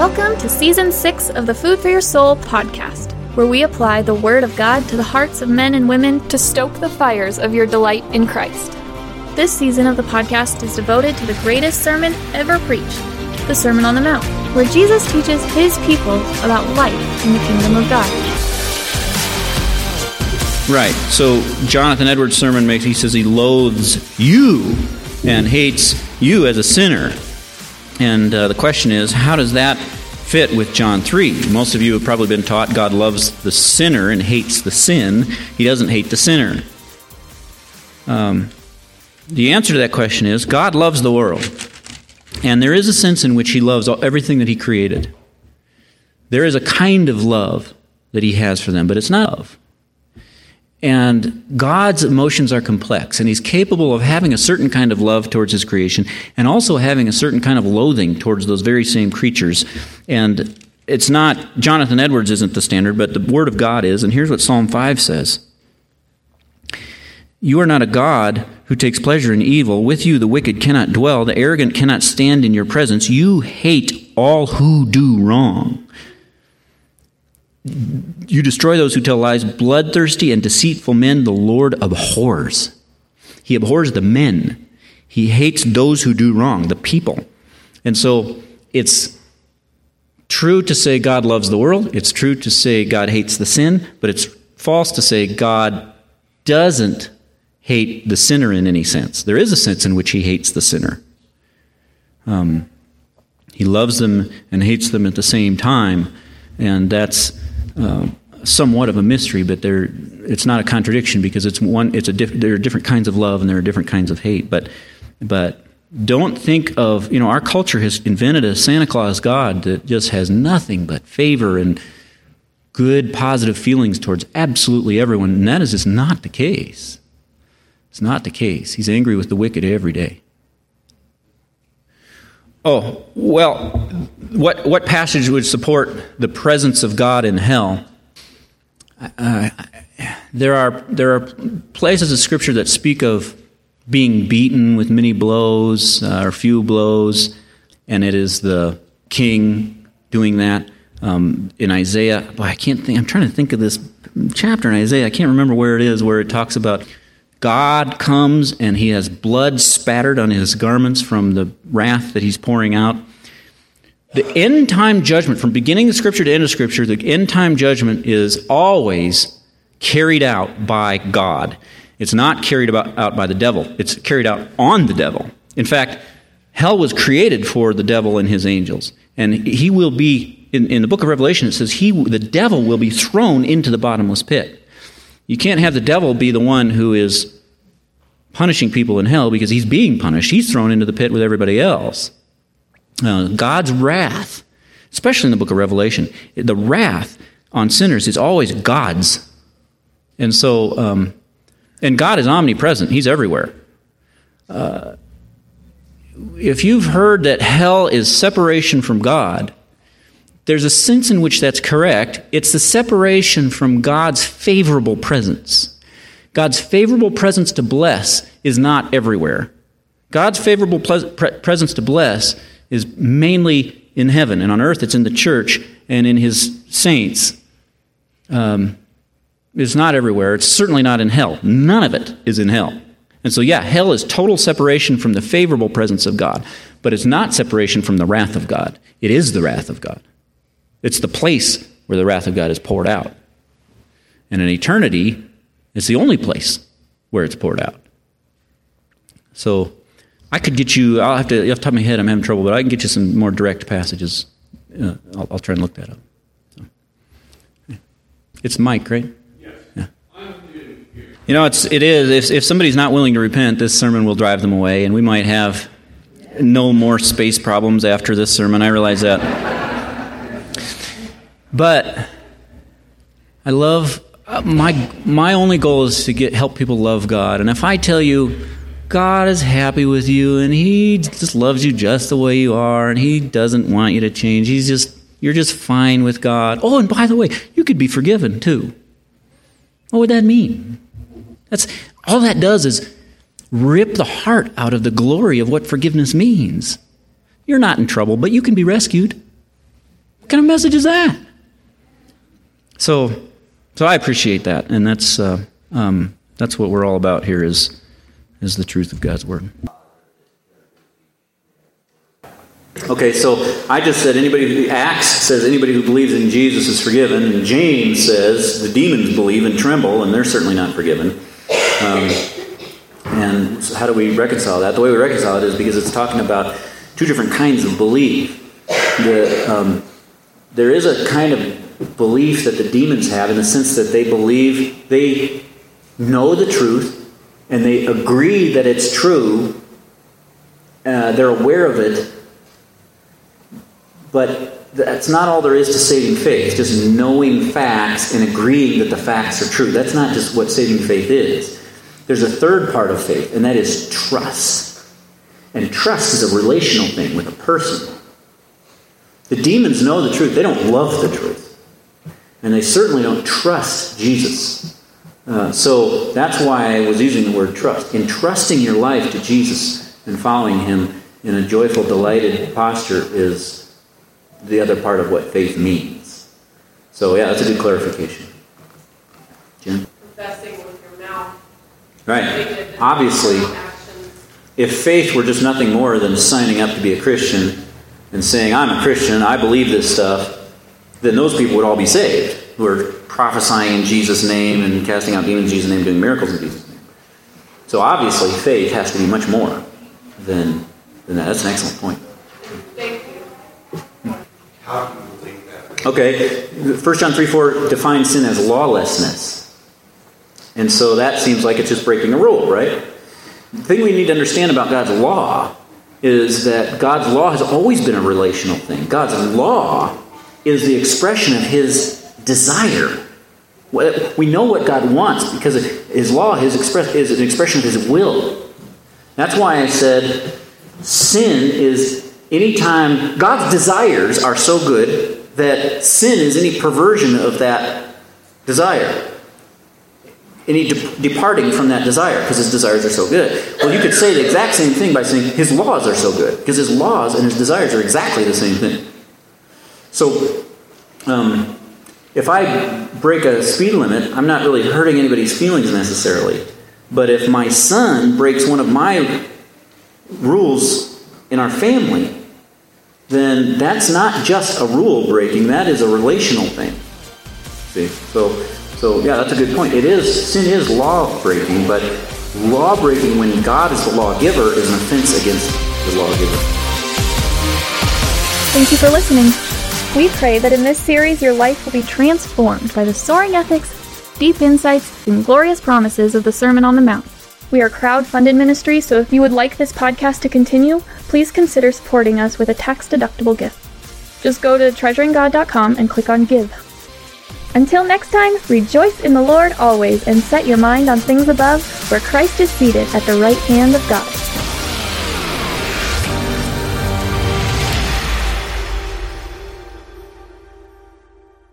Welcome to Season 6 of the Food for Your Soul podcast, where we apply the Word of God to the hearts of men and women to stoke the fires of your delight in Christ. This season of the podcast is devoted to the greatest sermon ever preached, the Sermon on the Mount, where Jesus teaches his people about life in the kingdom of God. Right. So Jonathan Edwards' sermon he says he loathes you and hates you as a sinner. And the question is, how does that fit with John 3? Most of you have probably been taught God loves the sinner and hates the sin. He doesn't hate the sinner. The answer to that question is, God loves the world. And there is a sense in which he loves everything that he created. There is a kind of love that he has for them, but it's not love. And God's emotions are complex, and he's capable of having a certain kind of love towards his creation and also having a certain kind of loathing towards those very same creatures. And it's not, Jonathan Edwards isn't the standard, but the Word of God is. And here's what Psalm 5 says. You are not a God who takes pleasure in evil. With you the wicked cannot dwell. The arrogant cannot stand in your presence. You hate all who do wrong. You destroy those who tell lies. Bloodthirsty and deceitful men the Lord abhors. He abhors the men. He hates those who do wrong, the people. And so it's true to say God loves the world. It's true to say God hates the sin. But it's false to say God doesn't hate the sinner in any sense. There is a sense in which he hates the sinner. He loves them and hates them at the same time. And that's somewhat of a mystery, but it's not a contradiction because there are different kinds of love and there are different kinds of hate. But don't think of, our culture has invented a Santa Claus God that just has nothing but favor and good, positive feelings towards absolutely everyone, and that is just not the case. It's not the case. He's angry with the wicked every day. Oh, well, what passage would support the presence of God in hell? There are places of Scripture that speak of being beaten with many blows or few blows, and it is the king doing that. In Isaiah, I'm trying to think of this chapter in Isaiah. I can't remember where it is, where it talks about God comes and he has blood spattered on his garments from the wrath that he's pouring out. The end time judgment, from beginning of Scripture to end of Scripture, the end time judgment is always carried out by God. It's not carried out by the devil. It's carried out on the devil. In fact, hell was created for the devil and his angels. And he will be, in the book of Revelation, it says the devil will be thrown into the bottomless pit. You can't have the devil be the one who is punishing people in hell because he's being punished. He's thrown into the pit with everybody else. God's wrath, especially in the book of Revelation, the wrath on sinners is always God's. And so, and God is omnipresent. He's everywhere. If you've heard that hell is separation from God, there's a sense in which that's correct. It's the separation from God's favorable presence. God's favorable presence to bless is not everywhere. God's favorable presence to bless is mainly in heaven, and on earth it's in the church and in his saints. It's not everywhere. It's certainly not in hell. None of it is in hell. And so, hell is total separation from the favorable presence of God, but it's not separation from the wrath of God. It is the wrath of God. It's the place where the wrath of God is poured out. And in eternity, it's the only place where it's poured out. So I could get you, off the top of my head, I'm having trouble, but I can get you some more direct passages. I'll try and look that up. So. It's Mike, right? Yes. Yeah. I'm here. It is. If somebody's not willing to repent, this sermon will drive them away, and we might have no more space problems after this sermon. I realize that. But I love, my only goal is to help people love God. And if I tell you God is happy with you and he just loves you just the way you are and he doesn't want you to change, you're just fine with God. Oh, and by the way, you could be forgiven too. What would that mean? All that does is rip the heart out of the glory of what forgiveness means. You're not in trouble, but you can be rescued. What kind of message is that? So I appreciate that, and that's what we're all about here is the truth of God's Word. Okay, so I just said Acts says anybody who believes in Jesus is forgiven, and James says the demons believe and tremble, and they're certainly not forgiven. And so how do we reconcile that? The way we reconcile it is because it's talking about two different kinds of belief. There is a kind of belief that the demons have in the sense that they believe, they know the truth, and they agree that it's true. They're aware of it. But that's not all there is to saving faith, just knowing facts and agreeing that the facts are true. That's not just what saving faith is. There's a third part of faith, and that is trust. And trust is a relational thing with a person. The demons know the truth. They don't love the truth. And they certainly don't trust Jesus. So that's why I was using the word trust. Entrusting your life to Jesus and following Him in a joyful, delighted posture is the other part of what faith means. So yeah, that's a good clarification. Jen? Confessing with your mouth. Right. Obviously, if faith were just nothing more than signing up to be a Christian and saying, I'm a Christian, I believe this stuff, then those people would all be saved, who are prophesying in Jesus' name and casting out demons in Jesus' name, doing miracles in Jesus' name. So obviously, faith has to be much more than that. That's an excellent point. Thank you. How do you believe that? Okay, 1 John 3:4 defines sin as lawlessness. And so that seems like it's just breaking a rule, right? The thing we need to understand about God's law is that God's law has always been a relational thing. God's law is the expression of His desire. We know what God wants because His law is an expression of His will. That's why I said sin is anytime God's desires are so good that sin is any perversion of that desire. Any departing from that desire because His desires are so good. Well, you could say the exact same thing by saying His laws are so good because His laws and His desires are exactly the same thing. So, if I break a speed limit, I'm not really hurting anybody's feelings necessarily. But if my son breaks one of my rules in our family, then that's not just a rule breaking, that is a relational thing. See? So yeah, that's a good point. Sin is law breaking, but law breaking when God is the lawgiver is an offense against the lawgiver. Thank you for listening. We pray that in this series your life will be transformed by the soaring ethics, deep insights, and glorious promises of the Sermon on the Mount. We are crowd-funded ministry, so if you would like this podcast to continue, please consider supporting us with a tax-deductible gift. Just go to treasuringgod.com and click on Give. Until next time, rejoice in the Lord always and set your mind on things above, where Christ is seated at the right hand of God.